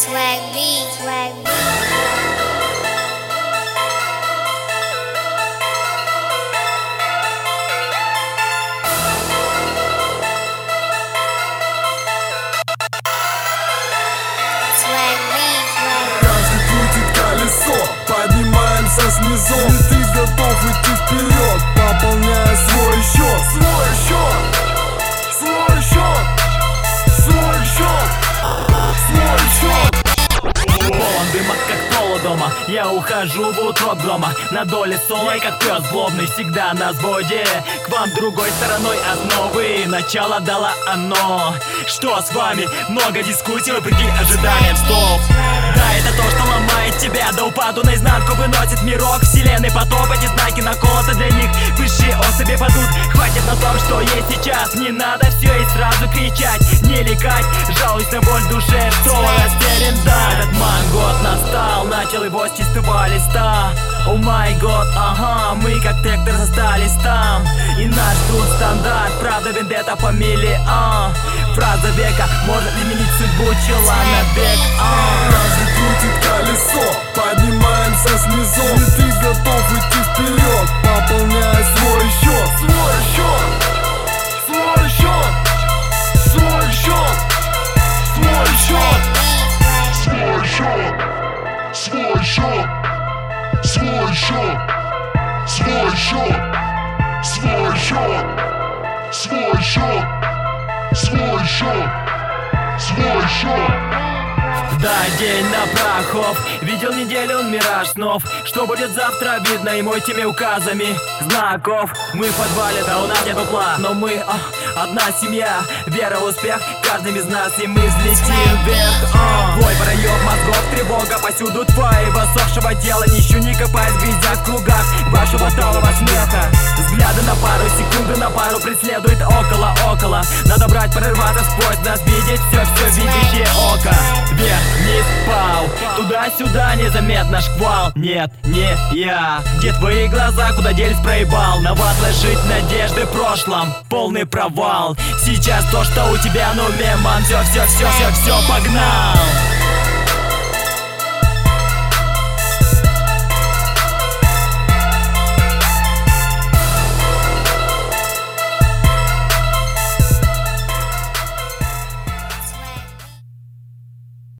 Swag beat, swag beat. Поднимаемся снизу, и ты готов идти вперед, пополняя свой счет, свой счет, свой счет, свой счет, свой счет. Полон дыма, как полу дома. Я ухожу в утро дома. На доле солей, как пес злобный, всегда на взводе. К вам другой стороной основы начало дало оно. Что с вами? Много дискуссий, вопреки ожиданиям. Стоп! Да, это то, что ломает тебя. До упаду наизнанку выносит мирок. Вселенной потоп, эти знаки наколоты для них. Высшие особи падут. Хватит на том, что есть сейчас. Не надо все и сразу кричать. Не ликать, жалуюсь на боль в душе, что растерян, да. Этот год настал, начал его с чистого листа. О май год, ага, мы как трактор застались там. И наш тут стандарт, правда вендетта фамилия, фраза века может изменить судьбу чела на век, Каждый крутит колесо, поднимаемся снизу, и ты готов идти вперед, пополняя свой счет, свой счет, свой счет, свой счет, свой счет. Свой счет, свой счет, свой счет, свой счет, свой счет, свой счет, свой счет, свой счет. Да, день на прахов. Видел неделю мираж снов. Что будет завтра, видно и мой теми указами знаков. Мы в подвале, да у нас нет плана. Но мы одна семья. Вера в успех, каждым из нас, и мы взлетим вверх. Бой проеб мозгов, тревога повсюду твоего сохшего тела. Не ищу, не копаясь в грязях, в кругах вашего талого смеха. Взгляды на пару, секунды на пару преследует около. Надо брать, прорываться сквозь нас, видеть все видящее око. Вверх, вниз, пау, туда-сюда незаметно шквал. Нет, не я. Где твои глаза, куда делись, проебал? На вас ложить надежды в прошлом, полный провал. Сейчас то, что у тебя на уме, ман, все, погнал.